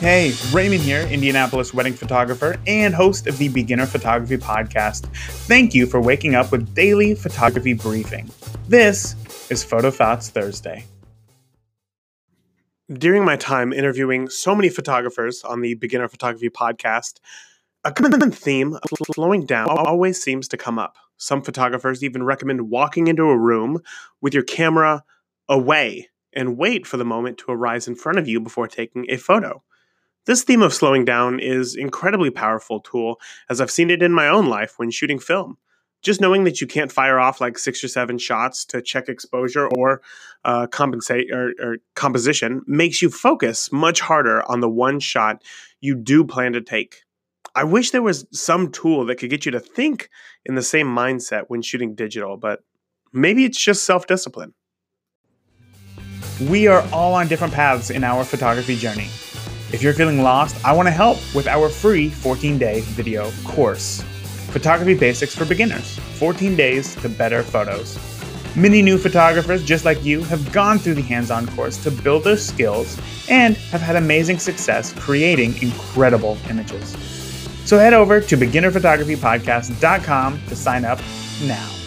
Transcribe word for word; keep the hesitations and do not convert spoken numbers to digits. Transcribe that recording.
Hey, Raymond here, Indianapolis wedding photographer and host of the Beginner Photography Podcast. Thank you for waking up with daily photography briefing. This is Photo Thoughts Thursday. During my time interviewing so many photographers on the Beginner Photography Podcast, a common theme of slowing down always seems to come up. Some photographers even recommend walking into a room with your camera away and wait for the moment to arise in front of you before taking a photo. This theme of slowing down is an incredibly powerful tool, as I've seen it in my own life when shooting film. Just knowing that you can't fire off like six or seven shots to check exposure or uh, compensate or, or composition makes you focus much harder on the one shot you do plan to take. I wish there was some tool that could get you to think in the same mindset when shooting digital, but maybe it's just self-discipline. We are all on different paths in our photography journey. If you're feeling lost, I want to help with our free fourteen-day video course. Photography Basics for Beginners, fourteen days to better photos. Many new photographers just like you have gone through the hands-on course to build their skills and have had amazing success creating incredible images. So head over to beginner photography podcast dot com to sign up now.